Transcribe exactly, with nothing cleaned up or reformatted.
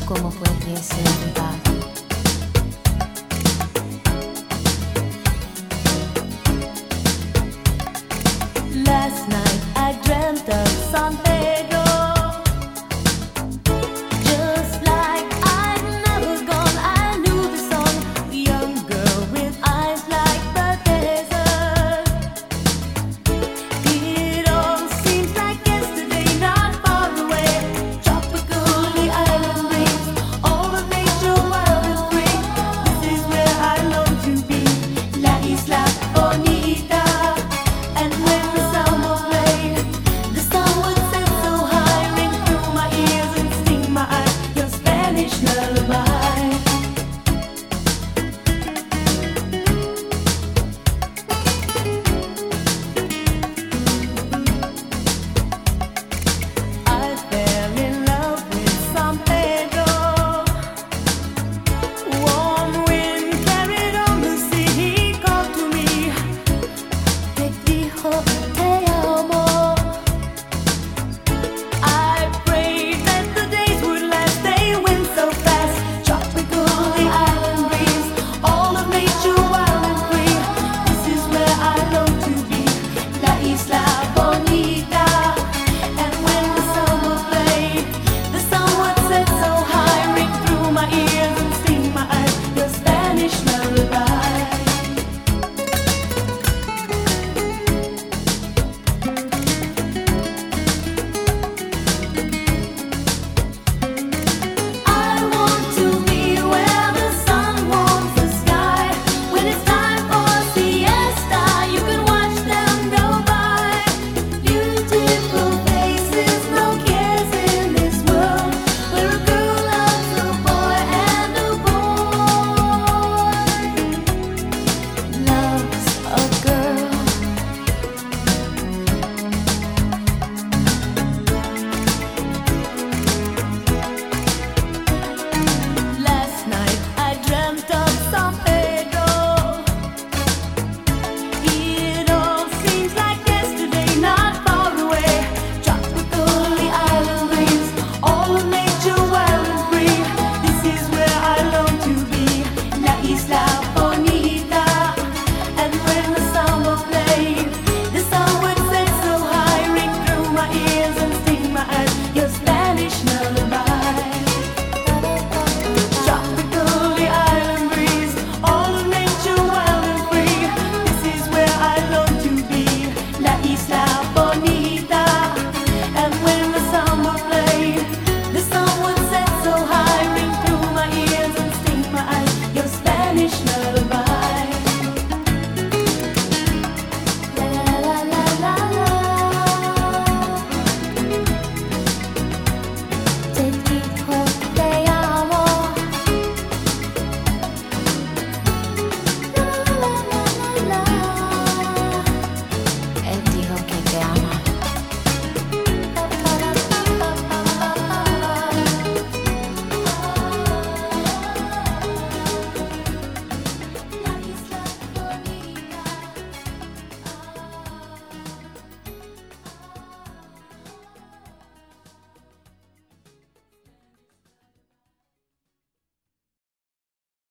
¿Cómo puede ser verdad? Last night I dreamt of San Pedro, just like I'd never gone. I knew the song, the young girl with eyes like the desert. It all seems like yesterday, not far away. Tropical, the island breeze, all of nature wild and free. This is where I long to be, La Isla Bonita. And when the summer played, the sun would set so high, ring through my ears and sting my eyes. Your Spanish love.